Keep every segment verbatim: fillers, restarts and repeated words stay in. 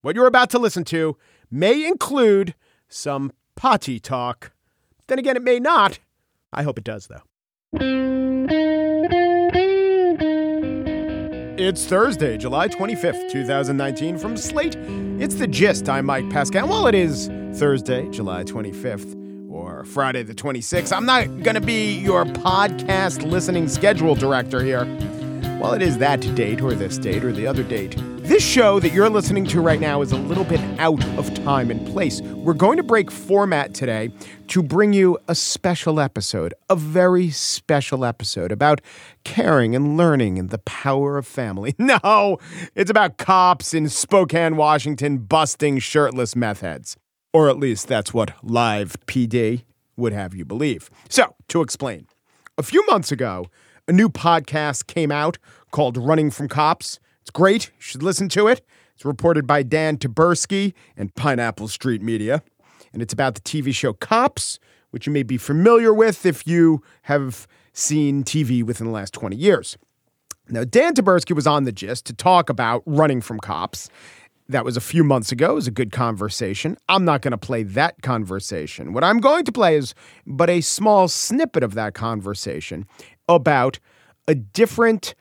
What you're about to listen to may include some potty talk. Then again, it may not. I hope it does, though. It's Thursday, July twenty-fifth, twenty nineteen. From Slate, it's The Gist. I'm Mike Pesca. And while it is Thursday, July twenty-fifth, or Friday the twenty-sixth, I'm not going to be your podcast listening schedule director here. While it is that date or this date or the other date, this show that you're listening to right now is a little bit out of time and place. We're going to break format today to bring you a special episode, a very special episode about caring and learning and the power of family. No, it's about cops in Spokane, Washington, busting shirtless meth heads. Or at least that's what Live P D would have you believe. So, to explain, a few months ago, a new podcast came out called Running from Cops. It's great. You should listen to it. It's reported by Dan Taberski and Pineapple Street Media. And it's about the T V show Cops, which you may be familiar with if you have seen T V within the last twenty years. Now, Dan Taberski was on The Gist to talk about Running from Cops. That was a few months ago. It was a good conversation. I'm not going to play that conversation. What I'm going to play is but a small snippet of that conversation about a different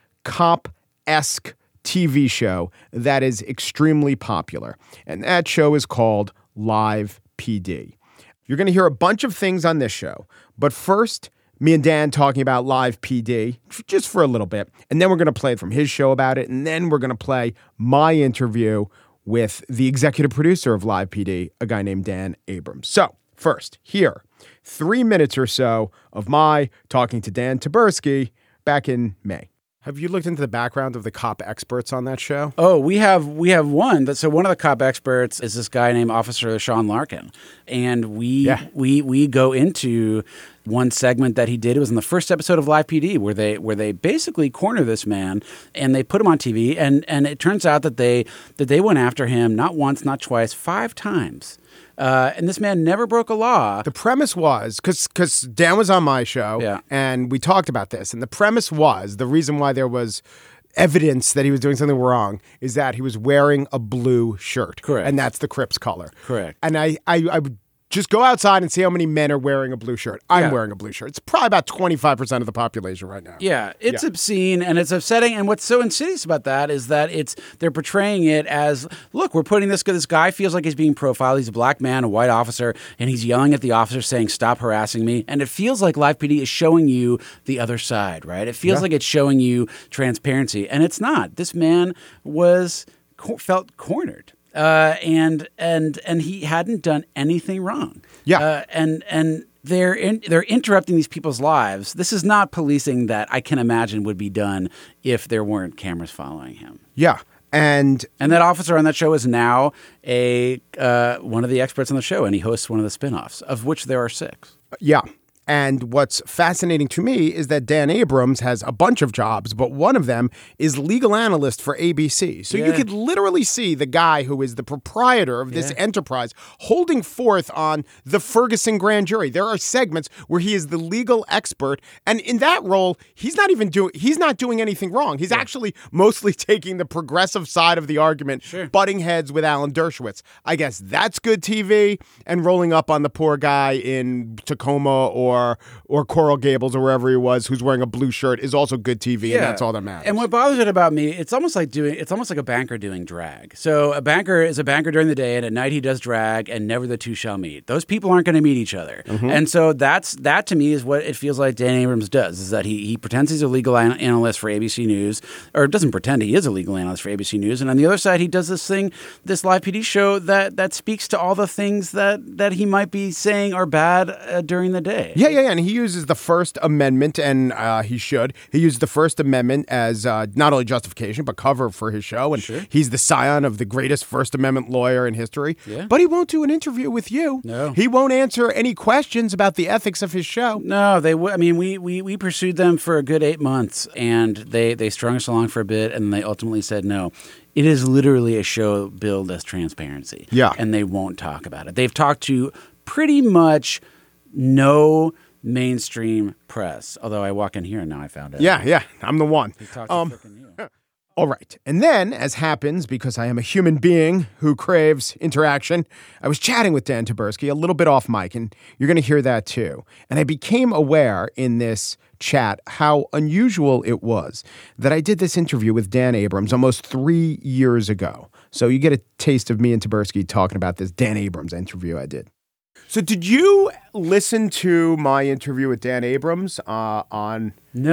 cop-esque T V show that is extremely popular. And that show is called Live P D. You're going to hear a bunch of things on this show. But first, me and Dan talking about Live P D just for a little bit. And then we're going to play from his show about it. And then we're going to play my interview with the executive producer of Live P D, a guy named Dan Abrams. So first, here, three minutes or so of my talking to Dan Taberski back in May. Have you looked into the background of the cop experts on that show? Oh, we have we have one. That so one of the cop experts is this guy named Officer Sean Larkin, and we Yeah. we we go into one segment that he did. It was in the first episode of Live P D where they where they basically corner this man and they put him on T V, and and it turns out that they that they went after him not once, not twice, five times. Uh, and this man never broke a law. The premise was, because because Dan was on my show, Yeah. and we talked about this, and the premise was, the reason why there was evidence that he was doing something wrong is that he was wearing a blue shirt. Correct. And that's the Crips color. Correct. And I, I, I would just go outside and see how many men are wearing a blue shirt. I'm Yeah. wearing a blue shirt. It's probably about twenty-five percent of the population right now. Yeah, it's Yeah. obscene and it's upsetting. And what's so insidious about that is that it's they're portraying it as, look, we're putting this this guy feels like he's being profiled. He's a black man, a white officer, and he's yelling at the officer saying, "Stop harassing me." And it feels like Live P D is showing you the other side, right? It feels Yeah. like it's showing you transparency, and it's not. This man was felt cornered. Uh, and and and he hadn't done anything wrong. Yeah. Uh, and and they're in, they're interrupting these people's lives. This is not policing that I can imagine would be done if there weren't cameras following him. Yeah. And And that officer on that show is now a uh, one of the experts on the show, and he hosts one of the spinoffs, of which there are six. yeah. And what's fascinating to me is that Dan Abrams has a bunch of jobs, but one of them is legal analyst for A B C. So you Yeah. could literally see the guy who is the proprietor of this Yeah. enterprise holding forth on the Ferguson grand jury. There are segments where he is the legal expert, and in that role, he's not even doing he's not doing anything wrong. He's actually mostly taking the progressive side of the argument, Sure. butting heads with Alan Dershowitz. I guess that's good T V, and rolling up on the poor guy in Tacoma or Or, or Coral Gables or wherever he was, who's wearing a blue shirt, is also good T V, and that's all that matters. And what bothers it about me, it's almost like doing, it's almost like a banker doing drag. So a banker is a banker during the day, and at night he does drag, and never the two shall meet. Those people aren't going to meet each other. Mm-hmm. And so that's that to me is what it feels like Dan Abrams does, is that he he pretends he's a legal an- analyst for A B C News, or doesn't pretend he is a legal analyst for A B C News, and on the other side he does this thing, this Live P D show that that speaks to all the things that that he might be saying are bad uh, during the day. Yeah, yeah, yeah. And he uses the First Amendment, and uh, he should. He used the First Amendment as uh, not only justification, but cover for his show. And Sure. he's the scion of the greatest First Amendment lawyer in history. Yeah. But he won't do an interview with you. No. He won't answer any questions about the ethics of his show. No, they. W- I mean, we, we we pursued them for a good eight months, and they they strung us along for a bit, and they ultimately said no. It is literally a show billed as transparency. Yeah. And they won't talk about it. They've talked to pretty much no mainstream press. Although I walk in here and now I found out. Yeah, yeah. I'm the one. He talked to Um, frickin' you. All right. And then, as happens, because I am a human being who craves interaction, I was chatting with Dan Taberski a little bit off mic, and you're going to hear that too. And I became aware in this chat how unusual it was that I did this interview with Dan Abrams almost three years ago. So you get a taste of me and Taberski talking about this Dan Abrams interview I did. So did you listen to my interview with Dan Abrams uh, on...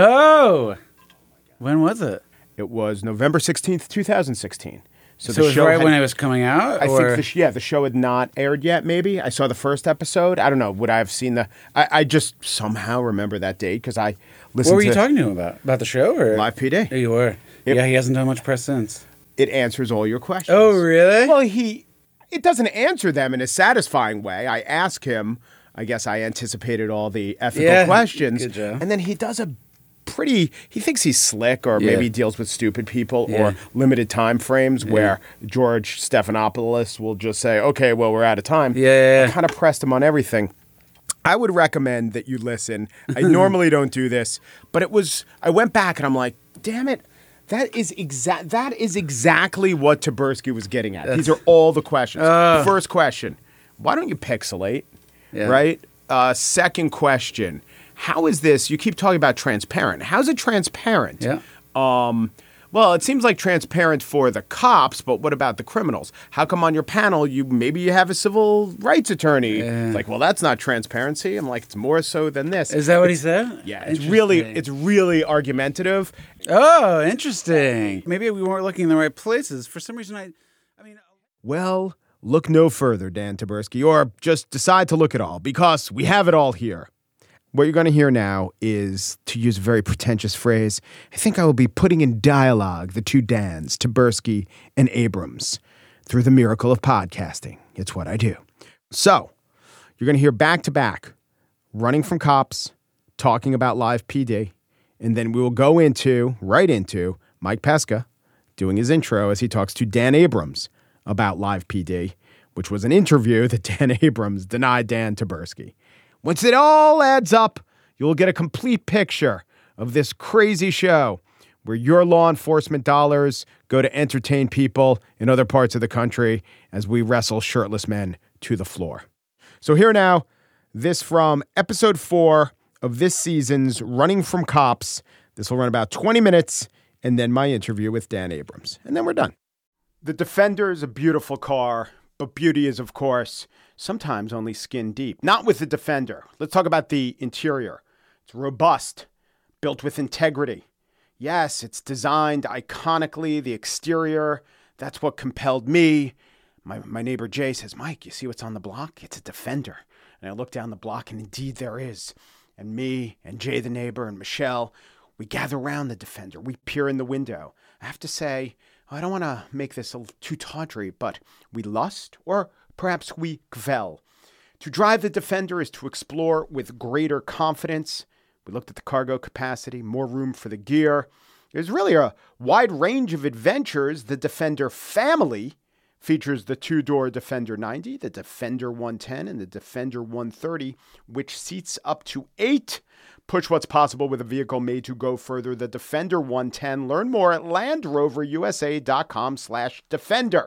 No. When was it? It was November sixteenth, twenty sixteen. So, so the it was show right had, when it was coming out? I or? think, the sh- yeah, the show had not aired yet, maybe. I saw the first episode. I don't know. Would I have seen the... I, I just somehow remember that date because I listened to... What were you to talking to him about? About the show? Or? Live P D. Yeah, you were. It, yeah, he hasn't done much press since. It answers all your questions. Oh, really? Well, he... It doesn't answer them in a satisfying way. I ask him... I guess I anticipated all the ethical yeah, questions. Good job. And then he does a pretty, he thinks he's slick or yeah. maybe deals with stupid people yeah. or limited time frames yeah. where George Stephanopoulos will just say, okay, well, we're out of time. Yeah, yeah, yeah. I kind of pressed him on everything. I would recommend that you listen. I normally don't do this, but it was, I went back and I'm like, damn it. That is exact. That is exactly what Taberski was getting at. That's... These are all the questions. Uh. First question, why don't you pixelate? Yeah. Right? Uh, second question. How is this? You keep talking about transparent. How's it transparent? Yeah. Um, well, it seems like transparent for the cops, but what about the criminals? How come on your panel you maybe you have a civil rights attorney? Yeah. Like, well, that's not transparency. I'm like, it's more so than this. Is that what it's, he said? Yeah. It's really it's really argumentative. Oh, interesting. Maybe we weren't looking in the right places. For some reason, I, I mean, well. Look no further, Dan Taberski, or just decide to look at all, because we have it all here. What you're going to hear now is, to use a very pretentious phrase, I think I will be putting in dialogue the two Dans, Taberski and Abrams, through the miracle of podcasting. It's what I do. So, you're going to hear back-to-back, running from cops, talking about Live P D, and then we will go into, right into, Mike Pesca doing his intro as he talks to Dan Abrams about Live P D, which was an interview that Dan Abrams denied Dan Taberski. Once it all adds up, you'll get a complete picture of this crazy show where your law enforcement dollars go to entertain people in other parts of the country as we wrestle shirtless men to the floor. So here now, this from episode four of this season's Running from Cops. This will run about twenty minutes, and then my interview with Dan Abrams. And then we're done. The Defender is a beautiful car, but beauty is, of course, sometimes only skin deep. Not with the Defender. Let's talk about the interior. It's robust, built with integrity. Yes, it's designed iconically. The exterior, that's what compelled me. My, my neighbor Jay says, Mike, you see what's on the block? It's a Defender. And I look down the block, and indeed there is. And me and Jay the neighbor and Michelle, we gather around the Defender. We peer in the window. I have to say, I don't want to make this a little too tawdry, but we lust, or perhaps we gvel. To drive the Defender is to explore with greater confidence. We looked at the cargo capacity, more room for the gear. There's really a wide range of adventures. The Defender family features the two-door Defender ninety, the Defender one ten, and the Defender one thirty, which seats up to eight. Push what's possible with a vehicle made to go further. The Defender one ten. Learn more at LandRoverUSA.com slash Defender.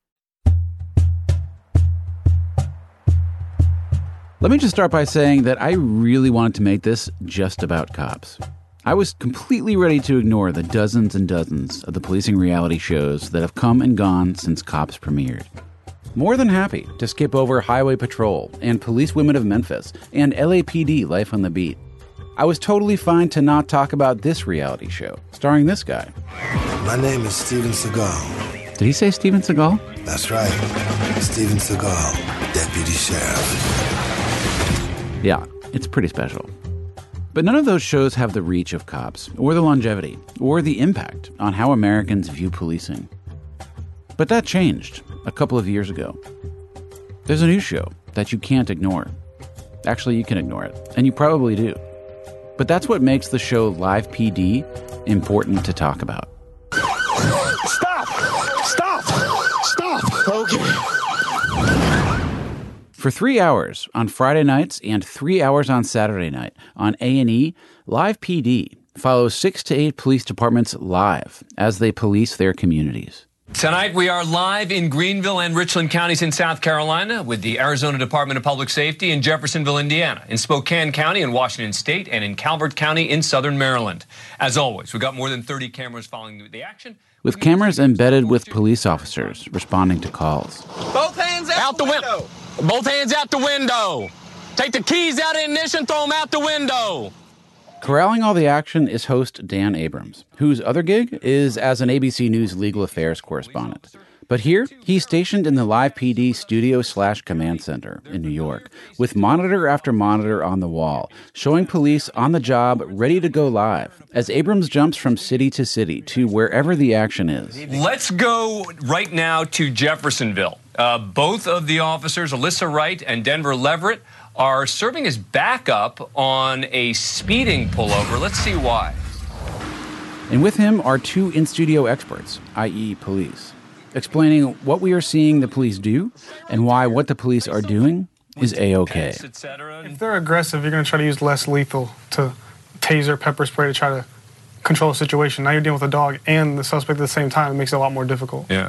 Let me just start by saying that I really wanted to make this just about cops. I was completely ready to ignore the dozens and dozens of the policing reality shows that have come and gone since Cops premiered. More than happy to skip over Highway Patrol and Police Women of Memphis and L A P D Life on the Beat. I was totally fine to not talk about this reality show, starring this guy. My name is Steven Seagal. Did he say Steven Seagal? That's right. Steven Seagal, Deputy Sheriff. Yeah, it's pretty special. But none of those shows have the reach of Cops, or the longevity, or the impact on how Americans view policing. But that changed a couple of years ago. There's a new show that you can't ignore. Actually, you can ignore it, and you probably do. But that's what makes the show Live P D important to talk about. Stop! Stop! Stop! Okay. For three hours on Friday nights and three hours on Saturday night on A and E, Live P D follows six to eight police departments live as they police their communities. Tonight, we are live in Greenville and Richland counties in South Carolina with the Arizona Department of Public Safety in Jeffersonville, Indiana, in Spokane County in Washington State, and in Calvert County in southern Maryland. As always, we've got more than thirty cameras following the action. With cameras embedded with police officers responding to calls. Both hands out, out the, the window. Win- Both hands out the window. Take the keys out of the ignition, throw them out the window. Corralling all the action is host Dan Abrams, whose other gig is as an A B C News legal affairs correspondent. But here, he's stationed in the Live P D studio slash command center in New York, with monitor after monitor on the wall, showing police on the job ready to go live, as Abrams jumps from city to city to wherever the action is. Let's go right now to Jeffersonville. Uh, both of the officers, Alyssa Wright and Denver Leverett, are serving as backup on a speeding pullover. Let's see why. And with him are two in-studio experts, that is police, explaining what we are seeing the police do and why what the police are doing is A-okay. If they're aggressive, you're going to try to use less lethal to taser, pepper spray to try to control the situation. Now you're dealing with a dog and the suspect at the same time. It makes it a lot more difficult. Yeah.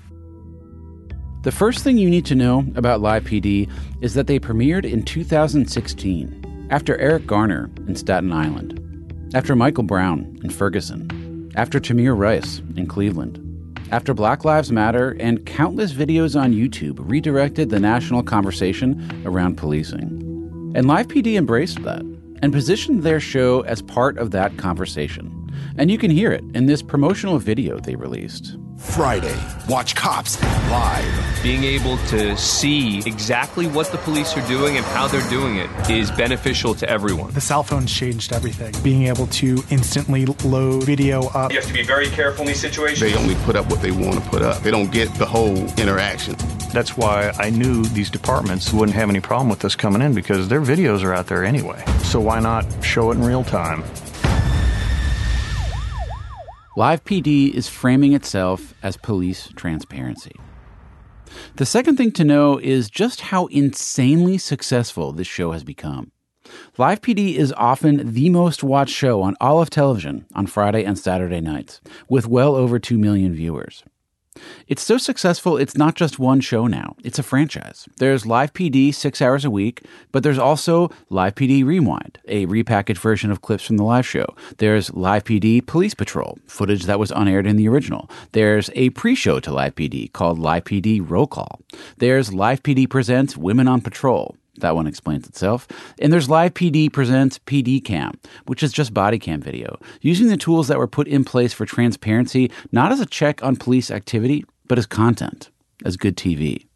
The first thing you need to know about Live P D is that they premiered in two thousand sixteen, after Eric Garner in Staten Island, after Michael Brown in Ferguson, after Tamir Rice in Cleveland, after Black Lives Matter and countless videos on YouTube redirected the national conversation around policing. And Live P D embraced that and positioned their show as part of that conversation. And you can hear it in this promotional video they released. Friday, watch Cops live. Being able to see exactly what the police are doing and how they're doing it is beneficial to everyone. The cell phones changed everything. Being able to instantly load video up. You have to be very careful in these situations. They only put up what they want to put up. They don't get the whole interaction. That's why I knew these departments wouldn't have any problem with this coming in, because their videos are out there anyway. So why not show it in real time? Live P D is framing itself as police transparency. The second thing to know is just how insanely successful this show has become. Live P D is often the most watched show on all of television on Friday and Saturday nights, with well over two million viewers. It's so successful, it's not just one show now. It's a franchise. There's Live P D six hours a week, but there's also Live P D Rewind, a repackaged version of clips from the live show. There's Live P D Police Patrol, footage that was unaired in the original. There's a pre-show to Live P D called Live P D Roll Call. There's Live P D Presents Women on Patrol. That one explains itself. And there's Live P D Presents P D Cam, which is just body cam video, using the tools that were put in place for transparency, not as a check on police activity, but as content, as good T V.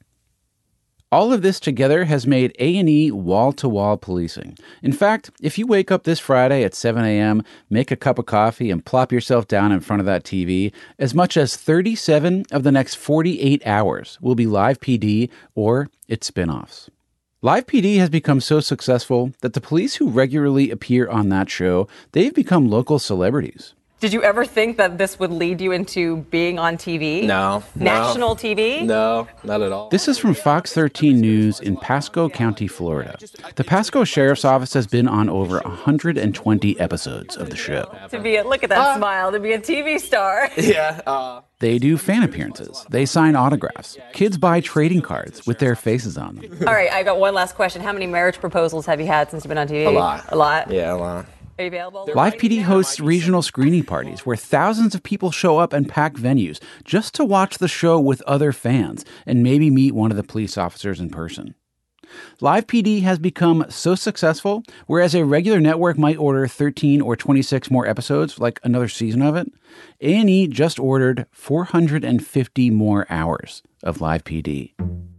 All of this together has made A and E wall-to-wall policing. In fact, if you wake up this Friday at seven a.m., make a cup of coffee, and plop yourself down in front of that T V, as much as thirty-seven of the next forty-eight hours will be Live P D or its spin-offs. Live P D has become so successful that the police who regularly appear on that show, they've become local celebrities. Did you ever think that this would lead you into being on T V? No. National no. T V? No, not at all. This is from Fox thirteen News in Pasco County, Florida. The Pasco Sheriff's Office has been on over one hundred twenty episodes of the show. To be a, look at that uh, smile, to be a T V star. Yeah. Uh, They do fan appearances. They sign autographs. Kids buy trading cards with their faces on them. All right, I got one last question. How many marriage proposals have you had since you've been on T V? A lot. A lot? Yeah, a lot. Are you available? Live P D hosts regional screening parties where thousands of people show up and pack venues just to watch the show with other fans and maybe meet one of the police officers in person. Live P D has become so successful, whereas a regular network might order thirteen or twenty-six more episodes, like another season of it, A and E just ordered four hundred fifty more hours of Live P D.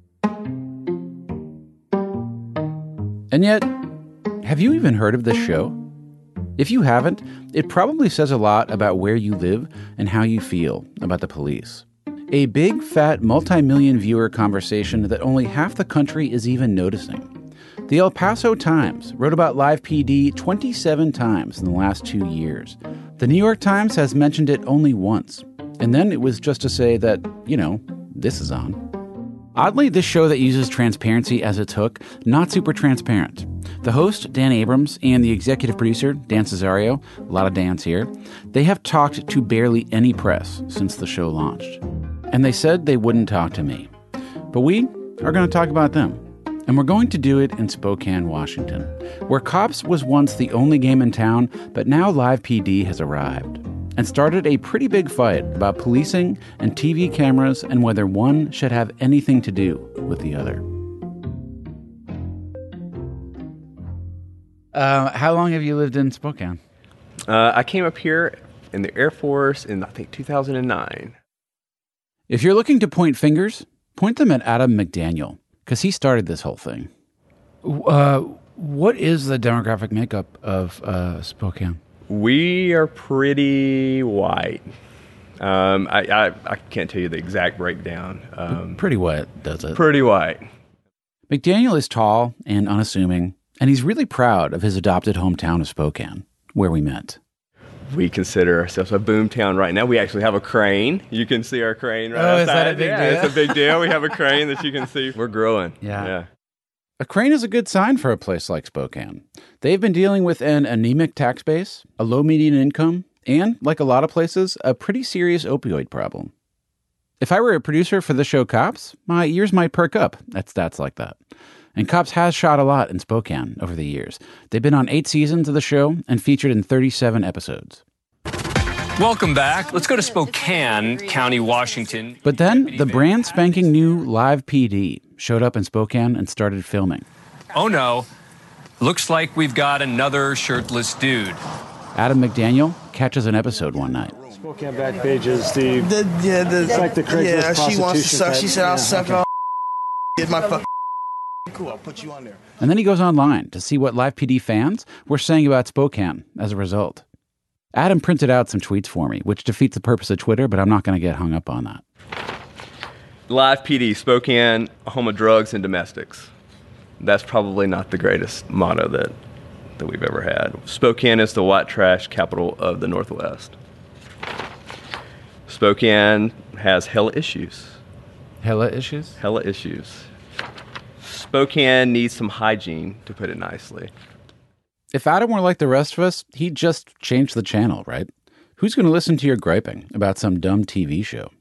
And yet, have you even heard of this show? If you haven't, it probably says a lot about where you live and how you feel about the police. A big, fat, multi-million viewer conversation that only half the country is even noticing. The El Paso Times wrote about Live P D twenty-seven times in the last two years. The New York Times has mentioned it only once. And then it was just to say that, you know, this is on. Oddly, this show that uses transparency as its hook, not super transparent. The host, Dan Abrams, and the executive producer, Dan Cesario, a lot of Dans here, they have talked to barely any press since the show launched. And they said they wouldn't talk to me. But we are going to talk about them. And we're going to do it in Spokane, Washington, where Cops was once the only game in town, but now Live P D has arrived and started a pretty big fight about policing and T V cameras and whether one should have anything to do with the other. Uh, how long have you lived in Spokane? Uh, I came up here in the Air Force in, I think, two thousand nine. If you're looking to point fingers, point them at Adam McDaniel, because he started this whole thing. Uh, what is the demographic makeup of uh, Spokane? We are pretty white. Um, I, I, I can't tell you the exact breakdown. Um, pretty white, does it? Pretty white. McDaniel is tall and unassuming, and he's really proud of his adopted hometown of Spokane, where we met. We consider ourselves a boomtown right now. We actually have a crane. You can see our crane right oh, outside. Is that a big yeah, deal? It's a big deal. We have a crane that you can see. We're growing. Yeah. yeah. A crane is a good sign for a place like Spokane. They've been dealing with an anemic tax base, a low median income, and, like a lot of places, a pretty serious opioid problem. If I were a producer for the show Cops, my ears might perk up at stats like that. And Cops has shot a lot in Spokane over the years. They've been on eight seasons of the show and featured in thirty-seven episodes. Welcome back. Let's go to Spokane County, Washington. But then the brand spanking new Live P D showed up in Spokane and started filming. Oh no, looks like we've got another shirtless dude. Adam McDaniel catches an episode one night. Spokane Backpage is the, the yeah, the, it's like the Craigslist yeah, she wants to suck. type. She said, I'll yeah, suck okay. it all. Get my fuck. Cool, I'll put you on there. And then he goes online to see what Live P D fans were saying about Spokane as a result. Adam printed out some tweets for me, which defeats the purpose of Twitter, but I'm not going to get hung up on that. Live P D, Spokane, a home of drugs and domestics. That's probably not the greatest motto that, that we've ever had. Spokane is the white trash capital of the Northwest. Spokane has hella issues. Hella issues? Hella issues. Spokane needs some hygiene, to put it nicely. If Adam were like the rest of us, he'd just change the channel, right? Who's going to listen to your griping about some dumb T V show?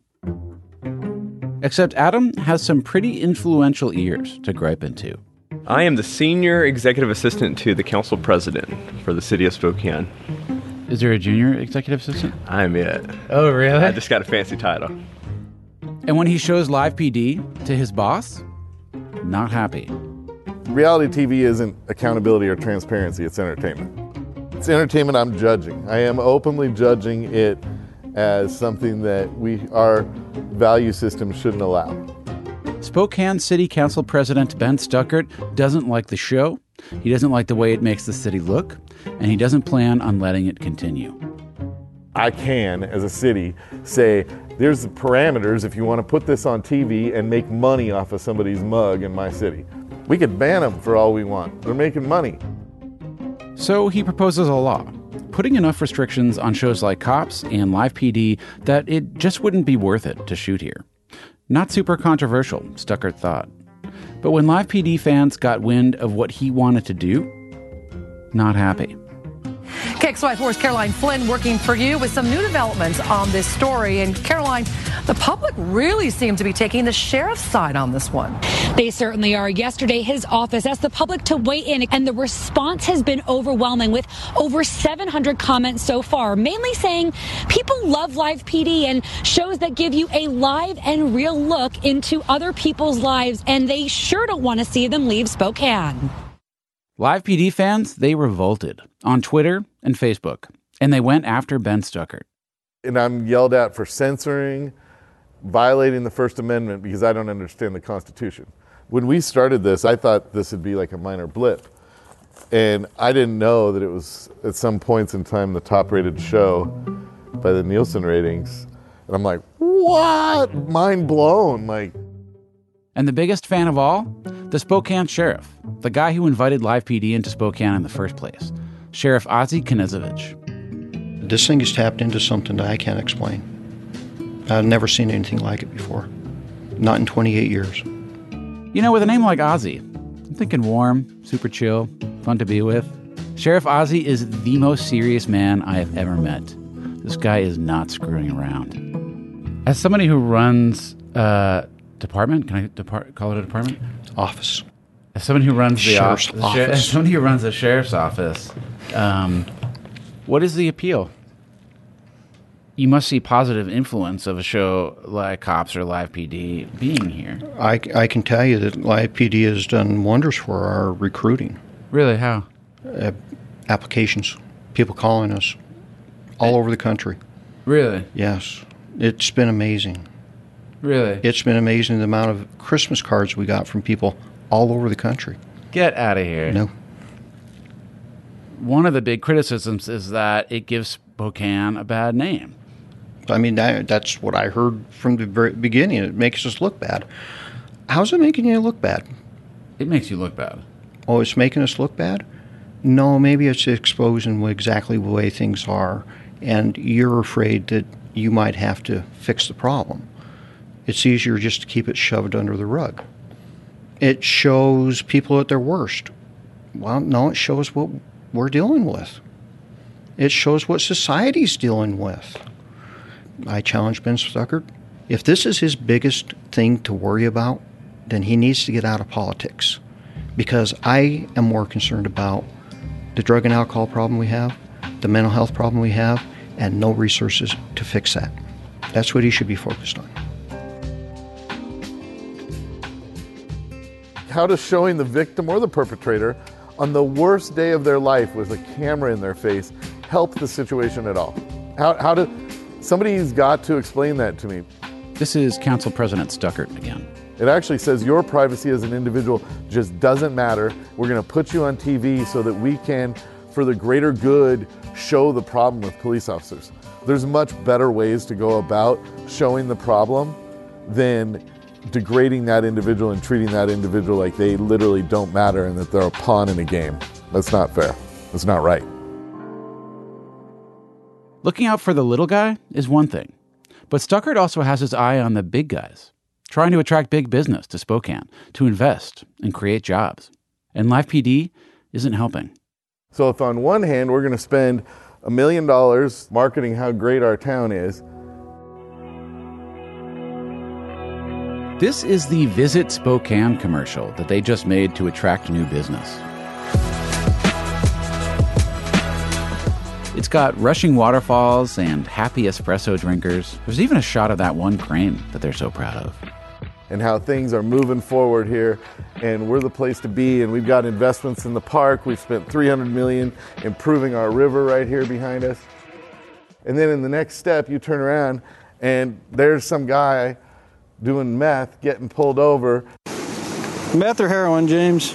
Except Adam has some pretty influential ears to gripe into. I am the senior executive assistant to the council president for the city of Spokane. Is there a junior executive assistant? I'm it. Oh, really? I just got a fancy title. And when he shows Live P D to his boss, not happy. Reality T V isn't accountability or transparency, it's entertainment. It's entertainment I'm judging. I am openly judging it as something that we our value system shouldn't allow. Spokane City Council President Ben Stuckert doesn't like the show, he doesn't like the way it makes the city look, and he doesn't plan on letting it continue. I can, as a city, say, there's the parameters if you want to put this on T V and make money off of somebody's mug in my city. We could ban them for all we want. They're making money. So he proposes a law, putting enough restrictions on shows like Cops and Live P D that it just wouldn't be worth it to shoot here. Not super controversial, Stuckert thought. But when Live P D fans got wind of what he wanted to do, not happy. K X Y four's Caroline Flynn working for you with some new developments on this story. And Caroline, the public really seemed to be taking the sheriff's side on this one. They certainly are. Yesterday, his office asked the public to weigh in, and the response has been overwhelming with over seven hundred comments so far, mainly saying people love Live P D and shows that give you a live and real look into other people's lives, and they sure don't want to see them leave Spokane. Live P D fans, they revolted on Twitter and Facebook, and they went after Ben Stuckert. And I'm yelled at for censoring, violating the First Amendment because I don't understand the Constitution. When we started this, I thought this would be like a minor blip. And I didn't know that it was, at some points in time, the top-rated show by the Nielsen ratings. And I'm like, what? Mind blown. Like. And the biggest fan of all? The Spokane sheriff, the guy who invited Live P D into Spokane in the first place, Sheriff Ozzie Knezovich. This thing has tapped into something that I can't explain. I've never seen anything like it before. Not in twenty-eight years. You know, with a name like Ozzie, I'm thinking warm, super chill, fun to be with. Sheriff Ozzie is the most serious man I have ever met. This guy is not screwing around. As somebody who runs a department, can I depart, call it a department? Office. As somebody who runs the Sheriff's office, office. as somebody who runs the sheriff's office, um, what is the appeal? You must see positive influence of a show like Cops or Live P D being here. I, I can tell you that Live P D has done wonders for our recruiting. Really? How? Uh, applications. People calling us all over the country. Really? Yes. It's been amazing. Really? It's been amazing the amount of Christmas cards we got from people all over the country. Get out of here. No. One of the big criticisms is that it gives Spokane a bad name. I mean, that, that's what I heard from the very beginning. It makes us look bad. How's it making you look bad? It makes you look bad. Oh, it's making us look bad? No, maybe it's exposing exactly the way things are, and you're afraid that you might have to fix the problem. It's easier just to keep it shoved under the rug. It shows people at their worst. Well, no, it shows what we're dealing with. It shows what society's dealing with. I challenge Ben Stuckert. If this is his biggest thing to worry about, then he needs to get out of politics. Because I am more concerned about the drug and alcohol problem we have, the mental health problem we have, and no resources to fix that. That's what he should be focused on. How does showing the victim or the perpetrator on the worst day of their life with a camera in their face help the situation at all? How, how do, somebody's got to explain that to me. This is Council President Stuckert again. It actually says your privacy as an individual just doesn't matter. We're going to put you on T V so that we can, for the greater good, show the problem with police officers. There's much better ways to go about showing the problem than degrading that individual and treating that individual like they literally don't matter and that they're a pawn in a game. That's not fair. That's not right. Looking out for the little guy is one thing, but Stuckert also has his eye on the big guys, trying to attract big business to Spokane, to invest and create jobs. And Live P D isn't helping. So if on one hand we're going to spend a million dollars marketing how great our town is. This is the Visit Spokane commercial that they just made to attract new business. It's got rushing waterfalls and happy espresso drinkers. There's even a shot of that one crane that they're so proud of. And how things are moving forward here, and we're the place to be, and we've got investments in the park. We've spent three hundred million dollars improving our river right here behind us. And then in the next step, you turn around, and there's some guy doing meth, getting pulled over. Meth or heroin, James?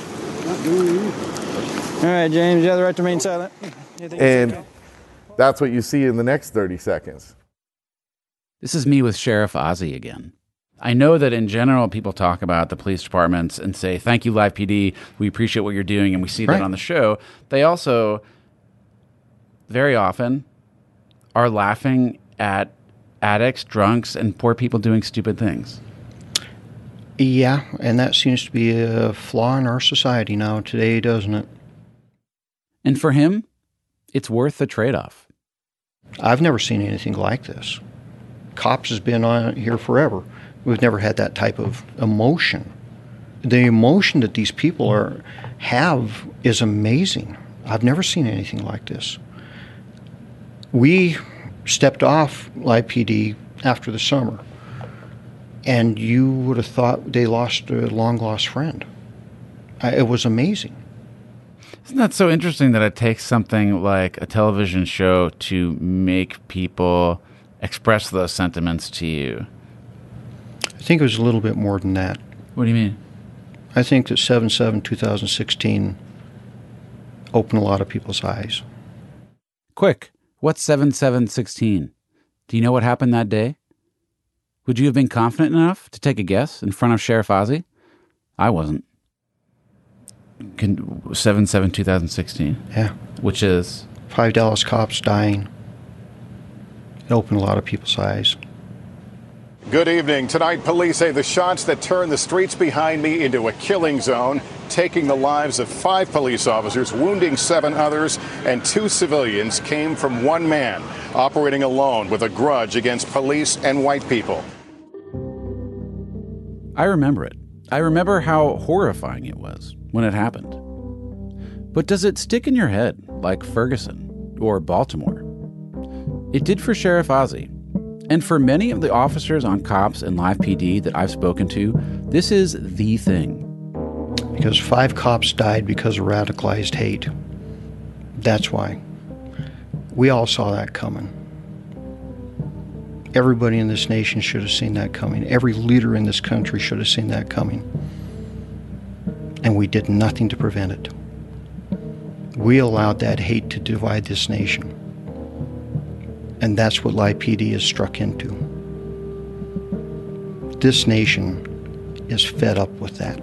All right, James, you have the right to remain silent. And that's what you see in the next thirty seconds. This is me with Sheriff Ozzie again. I know that in general, people talk about the police departments and say, thank you, Live P D. We appreciate what you're doing, and we see Right. that on the show. They also, very often, are laughing at addicts, drunks, and poor people doing stupid things. Yeah, and that seems to be a flaw in our society now today, doesn't it? And for him, it's worth the trade-off. I've never seen anything like this. Cops has been on here forever. We've never had that type of emotion. The emotion that these people are have is amazing. I've never seen anything like this. We stepped off Live P D after the summer, and you would have thought they lost a long-lost friend. I, it was amazing. Isn't that so interesting that it takes something like a television show to make people express those sentiments to you? I think it was a little bit more than that. What do you mean? I think that seven seven twenty sixteen opened a lot of people's eyes. Quick, what's seven seven sixteen? Do you know what happened that day? Would you have been confident enough to take a guess in front of Sheriff Ozzie? I wasn't. Can, seven seven twenty sixteen? Yeah. Which is? Five Dallas cops dying. It opened a lot of people's eyes. Good evening. Tonight, police say the shots that turned the streets behind me into a killing zone, taking the lives of five police officers, wounding seven others, and two civilians came from one man operating alone with a grudge against police and white people. I remember it. I remember how horrifying it was when it happened. But does it stick in your head like Ferguson or Baltimore? It did for Sheriff Ozzie. And for many of the officers on Cops and Live P D that I've spoken to, this is the thing. Because five cops died because of radicalized hate. That's why. We all saw that coming. Everybody in this nation should have seen that coming. Every leader in this country should have seen that coming. And we did nothing to prevent it. We allowed that hate to divide this nation. And that's what Live P D has struck into. This nation is fed up with that.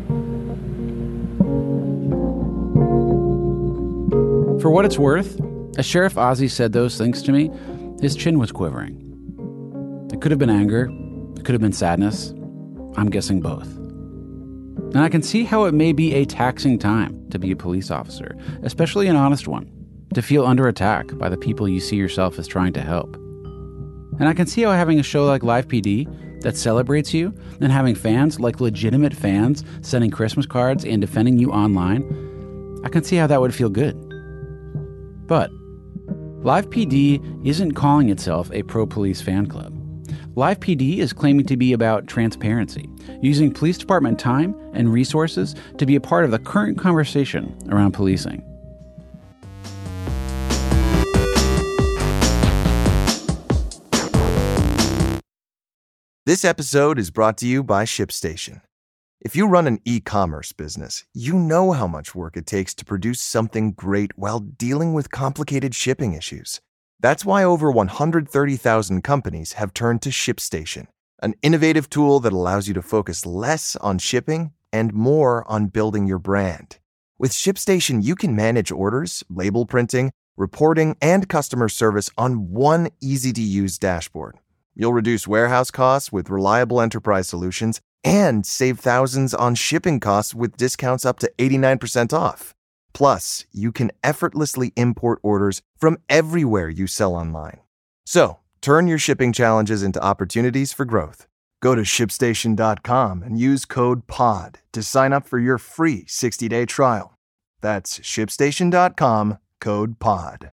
For what it's worth, as Sheriff Ozzie said those things to me, his chin was quivering. It could have been anger. It could have been sadness. I'm guessing both. And I can see how it may be a taxing time to be a police officer, especially an honest one. To feel under attack by the people you see yourself as trying to help. And I can see how having a show like Live P D that celebrates you and having fans, like legitimate fans, sending Christmas cards and defending you online, I can see how that would feel good. But Live P D isn't calling itself a pro-police fan club. Live P D is claiming to be about transparency, using police department time and resources to be a part of the current conversation around policing. This episode is brought to you by ShipStation. If you run an e-commerce business, you know how much work it takes to produce something great while dealing with complicated shipping issues. That's why over one hundred thirty thousand companies have turned to ShipStation, an innovative tool that allows you to focus less on shipping and more on building your brand. With ShipStation, you can manage orders, label printing, reporting, and customer service on one easy-to-use dashboard. You'll reduce warehouse costs with reliable enterprise solutions and save thousands on shipping costs with discounts up to eighty-nine percent off. Plus, you can effortlessly import orders from everywhere you sell online. So, turn your shipping challenges into opportunities for growth. Go to ship station dot com and use code P O D to sign up for your free sixty-day trial. That's ship station dot com, code P O D.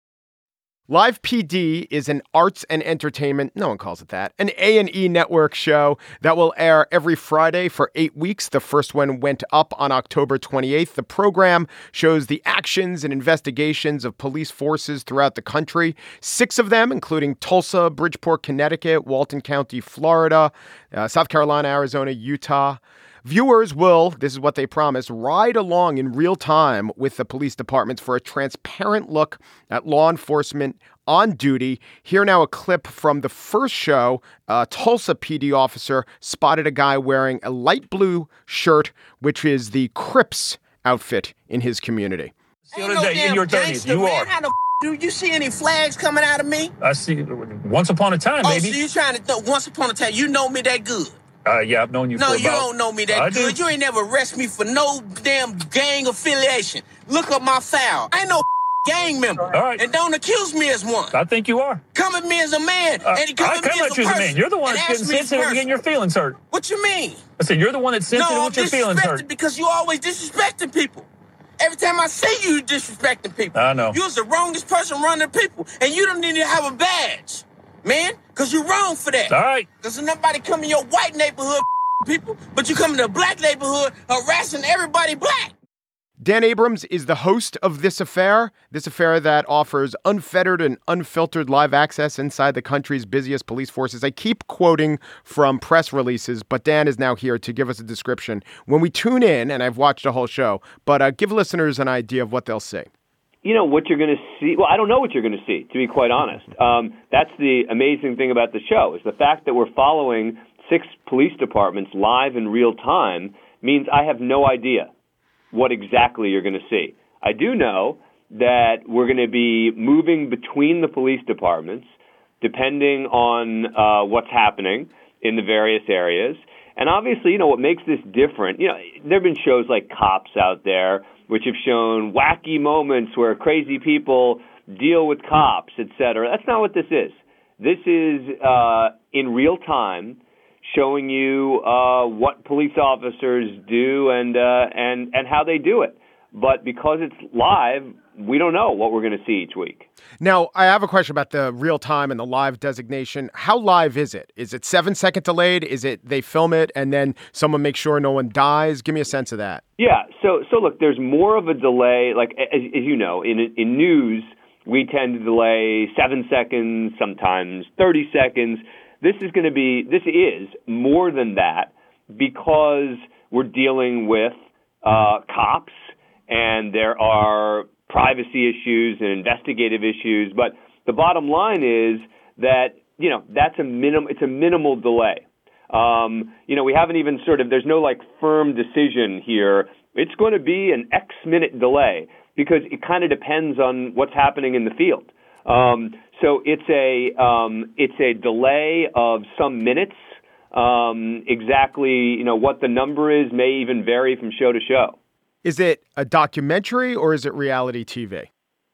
Live P D is an arts and entertainment, no one calls it that, an A and E network show that will air every Friday for eight weeks. The first one went up on October twenty-eighth. The program shows the actions and investigations of police forces throughout the country. Six of them, including Tulsa, Bridgeport, Connecticut, Walton County, Florida, uh, South Carolina, Arizona, Utah. Viewers will, this is what they promise, ride along in real time with the police departments for a transparent look at law enforcement on duty. Here now a clip from the first show. A Tulsa P D officer spotted a guy wearing a light blue shirt, which is the Crips outfit in his community. The other day in your thirties, you are. How the f- do you see any flags coming out of me? I see. Once upon a time, oh, maybe. Oh, so you trying to th- once upon a time? You know me that good? Uh, yeah, I've known you no, for you about... don't know me that I good. do. You ain't never arrest me for no damn gang affiliation. Look up my file. I ain't no gang member. All right. And don't accuse me as one. I think you are. Come at me as a man. Uh, and come I at me come as at a you as a person. man. You're the one that's getting sensitive and getting your feelings hurt. What you mean? I said, you're the one that's sensitive no, with your feelings hurt. No, because you always disrespecting people. Every time I see you, you disrespecting people. I know. You're the wrongest person running people, and you don't need to have a badge, man, because you're wrong for that. All right. Because nobody come in your white neighborhood people, but you come in the black neighborhood harassing everybody black. Dan Abrams is the host of This Affair, this affair that offers unfettered and unfiltered live access inside the country's busiest police forces. I keep quoting from press releases, but Dan is now here to give us a description. When we tune in, and I've watched the whole show, but uh, give listeners an idea of what they'll see. You know, what you're going to see, well, I don't know what you're going to see, to be quite honest. Um, that's the amazing thing about the show, is the fact that we're following six police departments live in real time means I have no idea what exactly you're going to see. I do know that we're going to be moving between the police departments depending on uh, what's happening. in the various areas. And obviously, you know, what makes this different, you know, there have been shows like Cops out there, which have shown wacky moments where crazy people deal with cops, et cetera. That's not what this is. This is uh, in real time, showing you uh, what police officers do and uh, and and how they do it. But because it's live, we don't know what we're going to see each week. Now, I have a question about the real time and the live designation. How live is it? Is it seven second delayed? Is it they film it and then someone makes sure no one dies? Give me a sense of that. Yeah. So so look, there's more of a delay. Like as, as you know, in in news, we tend to delay seven seconds, sometimes thirty seconds. This is going to be, this is more than that because we're dealing with uh, cops and there are privacy issues and investigative issues. But the bottom line is that, you know, that's a minim, it's a minimal delay. Um, you know, we haven't even sort of, there's no like firm decision here. It's going to be an X minute delay because it kind of depends on what's happening in the field. Um, so it's a um, it's a delay of some minutes. Um, exactly, you know, what the number is may even vary from show to show. Is it a documentary or is it reality T V?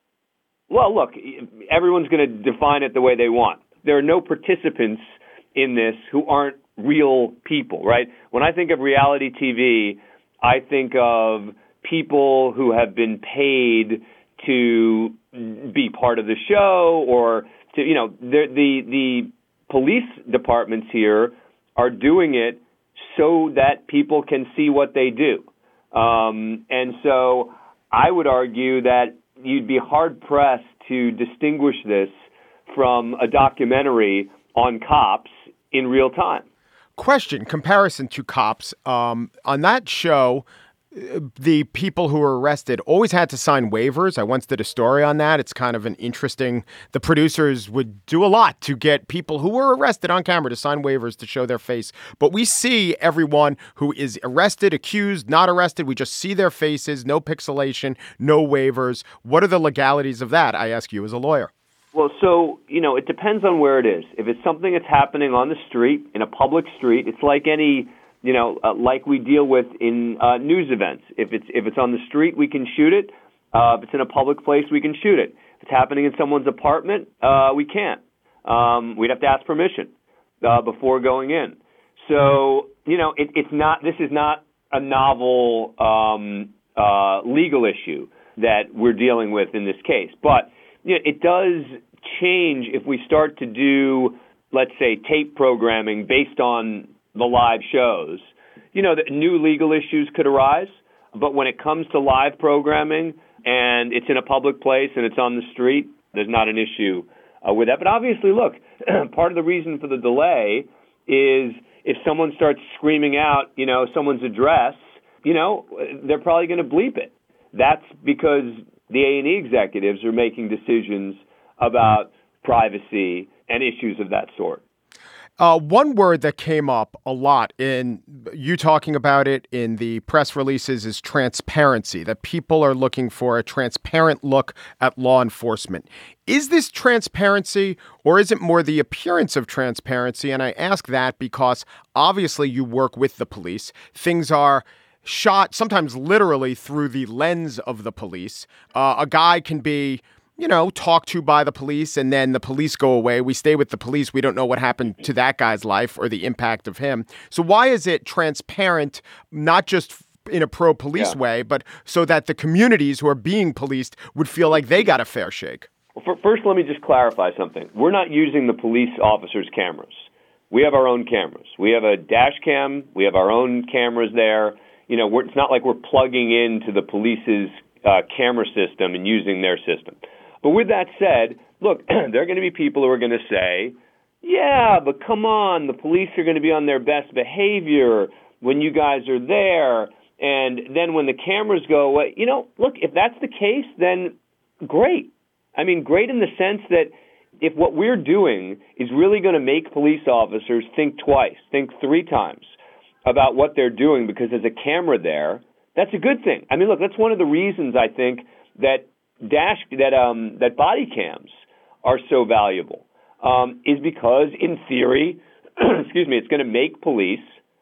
Well, look, everyone's going to define it the way they want. There are no participants in this who aren't real people, right? When I think of reality T V, I think of people who have been paid to be part of the show or to, you know, the, the, the police departments here are doing it so that people can see what they do. Um, and so I would argue that you'd be hard-pressed to distinguish this from a documentary on cops in real time. Question, comparison to Cops. Um, on that show, the people who were arrested always had to sign waivers. I once did a story on that. It's kind of an interesting, the producers would do a lot to get people who were arrested on camera to sign waivers to show their face. But we see everyone who is arrested, accused, not arrested. We just see their faces, no pixelation, no waivers. What are the legalities of that? I ask you as a lawyer. Well, so, you know, it depends on where it is. If it's something that's happening on the street, in a public street, it's like any, you know, uh, like we deal with in uh, news events. If it's if it's on the street, we can shoot it. Uh, if it's in a public place, we can shoot it. If it's happening in someone's apartment, uh, we can't. Um, we'd have to ask permission uh, before going in. So, you know, it, it's not. This is not a novel um, uh, legal issue that we're dealing with in this case. But you know, it does change if we start to do, let's say, tape programming based on the live shows. You know, that new legal issues could arise, but when it comes to live programming and it's in a public place and it's on the street, there's not an issue uh, with that. But obviously, look, part of the reason for the delay is if someone starts screaming out, you know, someone's address, you know, they're probably going to bleep it. That's because the A and E executives are making decisions about privacy and issues of that sort. Uh, one word that came up a lot in you talking about it in the press releases is transparency, that people are looking for a transparent look at law enforcement. Is this transparency or is it more the appearance of transparency? And I ask that because obviously you work with the police. Things are shot sometimes literally through the lens of the police. Uh, a guy can be, you know, talked to by the police and then the police go away. We stay with the police. We don't know what happened to that guy's life or the impact of him. So why is it transparent, not just in a pro-police yeah. way, but so that the communities who are being policed would feel like they got a fair shake? Well, for, first, let me just clarify something. We're not using the police officers' cameras. We have our own cameras. We have a dash cam. We have our own cameras there. You know, we're, it's not like we're plugging into the police's uh, camera system and using their system. But with that said, look, there are going to be people who are going to say, yeah, but come on, the police are going to be on their best behavior when you guys are there. And then when the cameras go away, you know, look, if that's the case, then great. I mean, great in the sense that if what we're doing is really going to make police officers think twice, think three times about what they're doing because there's a camera there, that's a good thing. I mean, look, that's one of the reasons I think that dash that um, that body cams are so valuable um, is because, in theory, excuse me, it's going to make police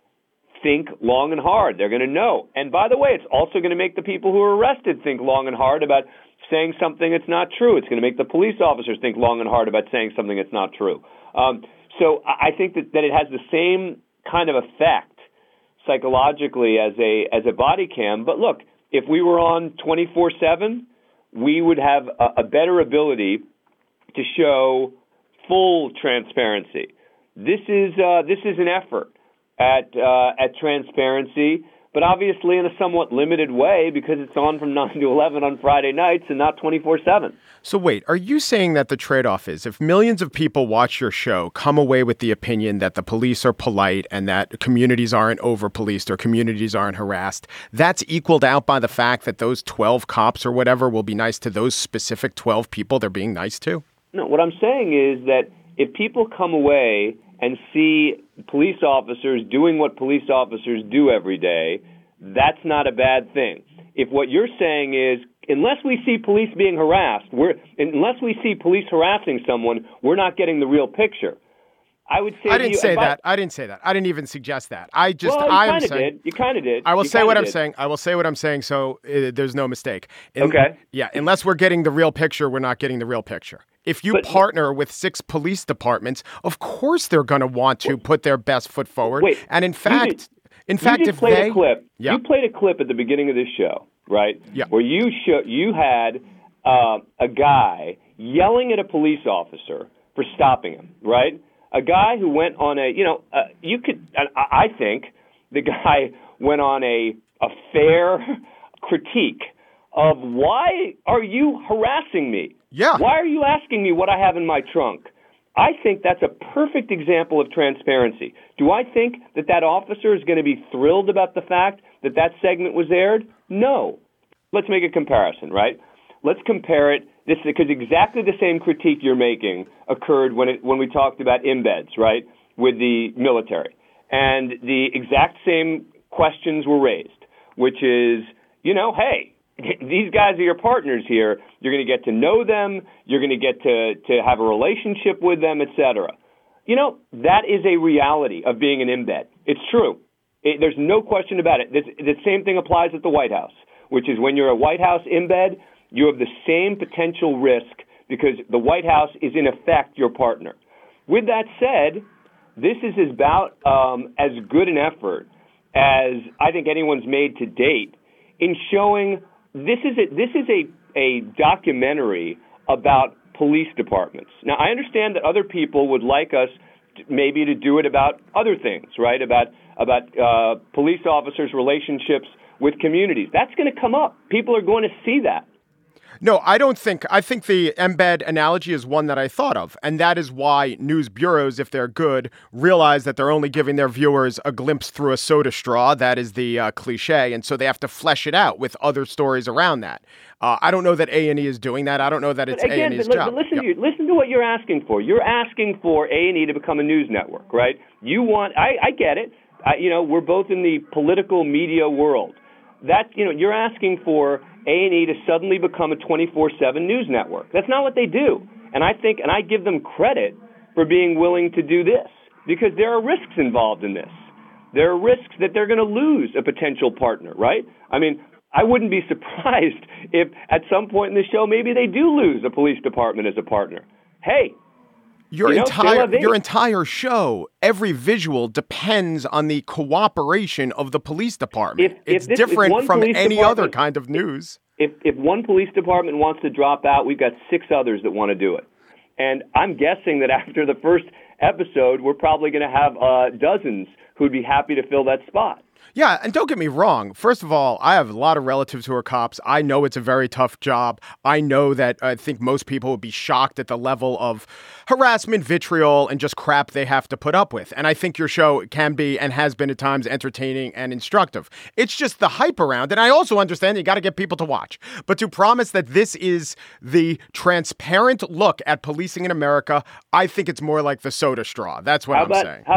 think long and hard. They're going to know. And by the way, it's also going to make the people who are arrested think long and hard about saying something that's not true. It's going to make the police officers think long and hard about saying something that's not true. Um, so I think that, that it has the same kind of effect psychologically as a as a body cam. But look, if we were on twenty-four seven, we would have a, a better ability to show full transparency. This is uh, this is an effort at uh, at transparency, but obviously in a somewhat limited way because it's on from nine to eleven on Friday nights and not twenty-four seven. So wait, are you saying that the trade-off is if millions of people watch your show, come away with the opinion that the police are polite and that communities aren't over-policed or communities aren't harassed, that's equaled out by the fact that those twelve cops or whatever will be nice to those specific twelve people they're being nice to? No, what I'm saying is that if people come away and see police officers doing what police officers do every day, that's not a bad thing. If what you're saying is, unless we see police being harassed, we're, unless we see police harassing someone, we're not getting the real picture. I would say I didn't you, say I, that. I didn't say that. I didn't even suggest that. I just, well, you I am kinda saying. Did. You kind of did. I will you say what did. I'm saying. I will say what I'm saying so uh, there's no mistake. In, okay. Yeah, unless we're getting the real picture, we're not getting the real picture. If you But- partner with six police departments, of course they're going to want to put their best foot forward. Wait, and in you fact, just- in you fact, just if played they, a clip, yeah. you played a clip at the beginning of this show, right? Yeah. Where you show, you had uh, a guy yelling at a police officer for stopping him, right? A guy who went on a, you know, uh, you could, I, I think the guy went on a a fair critique of why are you harassing me? Yeah. Why are you asking me what I have in my trunk? I think that's a perfect example of transparency. Do I think that that officer is going to be thrilled about the fact that that segment was aired? No. Let's make a comparison, right? Let's compare it. This because exactly the same critique you're making occurred when it when we talked about embeds, right, with the military, and the exact same questions were raised, which is, you know, hey, these guys are your partners here. You're going to get to know them. You're going to get to, to have a relationship with them, et cetera. You know, that is a reality of being an embed. It's true. It, there's no question about it. This, the same thing applies at the White House, which is when you're a White House embed, you have the same potential risk because the White House is, in effect, your partner. With that said, this is about um, as good an effort as I think anyone's made to date in showing this is a, this is a, a documentary about police departments. Now, I understand that other people would like us to, maybe to do it about other things, right, about, about uh, police officers' relationships with communities. That's going to come up. People are going to see that. No, I don't think, I think the embed analogy is one that I thought of. And that is why news bureaus, if they're good, realize that they're only giving their viewers a glimpse through a soda straw. That is the uh, cliche. And so they have to flesh it out with other stories around that. Uh, I don't know that A and E is doing that. I don't know that it's but again, A and E's but, job. But listen, yep. to you, listen to what you're asking for. You're asking for A and E to become a news network, right? You want, I, I get it. I, you know, we're both in the political media world. That, you know, you're asking for A and E to suddenly become a twenty-four seven news network. That's not what they do. And I think, and I give them credit for being willing to do this because there are risks involved in this. There are risks that they're going to lose a potential partner, right? I mean, I wouldn't be surprised if at some point in the show, maybe they do lose a police department as a partner. Hey, Your you know, entire your entire show, every visual depends on the cooperation of the police department. If, if it's this, different from any other department- kind of news. If if one police department wants to drop out, we've got six others that want to do it. And I'm guessing that after the first episode, we're probably going to have uh, dozens who'd be happy to fill that spot. Yeah, and don't get me wrong. First of all, I have a lot of relatives who are cops. I know it's a very tough job. I know that I think most people would be shocked at the level of harassment, vitriol, and just crap they have to put up with. And I think your show can be and has been at times entertaining and instructive. It's just the hype around. And I also understand you got to get people to watch. But to promise that this is the transparent look at policing in America, I think it's more like the soda straw. That's what how I'm about, saying. How about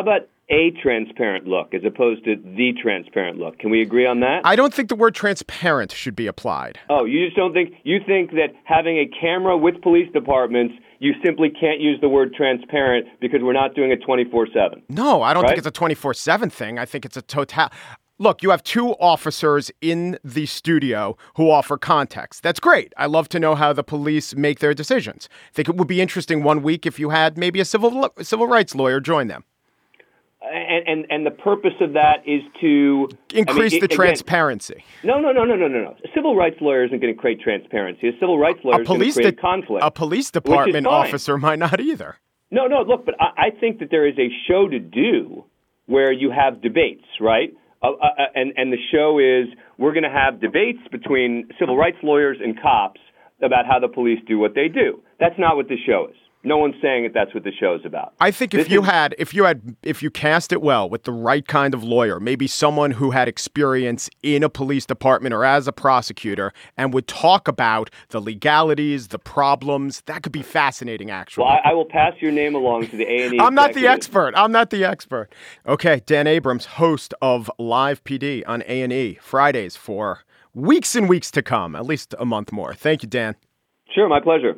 a transparent look as opposed to the transparent look. Can we agree on that? I don't think the word transparent should be applied. Oh, you just don't think, you think that having a camera with police departments, you simply can't use the word transparent because we're not doing it twenty-four seven. No, I don't right? think it's a twenty-four seven thing. I think it's a total. Look, you have two officers in the studio who offer context. That's great. I love to know how the police make their decisions. I think it would be interesting one week if you had maybe a civil civil rights lawyer join them. And, and and the purpose of that is to increase I mean, the it, transparency. Again, no, no, no, no, no, no, no. A civil rights lawyer isn't going to create transparency. A civil rights lawyer is going to create de- conflict. A police department officer might not either. No, no. Look, but I, I think that there is a show to do where you have debates, right? Uh, uh, and and the show is we're going to have debates between civil rights lawyers and cops about how the police do what they do. That's not what the show is. No one's saying that that's what the show's about. I think if this you is, had, if you had, if you cast it well with the right kind of lawyer, maybe someone who had experience in a police department or as a prosecutor and would talk about the legalities, the problems, that could be fascinating, actually. Well, I, I will pass your name along to the A and E. I'm not the expert. I'm not the expert. Okay, Dan Abrams, host of Live P D on A and E, Fridays for weeks and weeks to come, at least a month more. Thank you, Dan. Sure, my pleasure.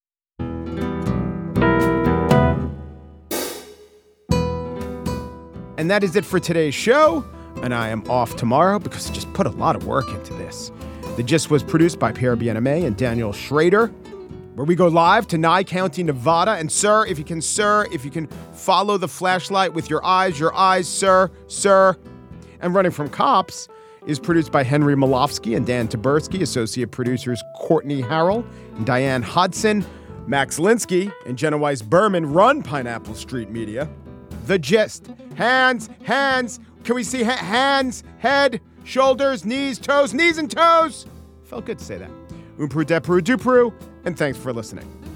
And that is it for today's show. And I am off tomorrow because I just put a lot of work into this. The Gist was produced by Pierre Bien-Aimé and Daniel Schrader, where we go live to Nye County, Nevada. And sir, if you can, sir, if you can follow the flashlight with your eyes, your eyes, sir, sir. And Running from Cops is produced by Henry Malofsky and Dan Taberski, associate producers Courtney Harrell and Diane Hodson. Max Linsky and Jenna Weiss-Berman run Pineapple Street Media. The Gist. Hands, hands. Can we see ha- hands, head, shoulders, knees, toes, knees and toes? Felt good to say that. Umpru, depru, dupru, and thanks for listening.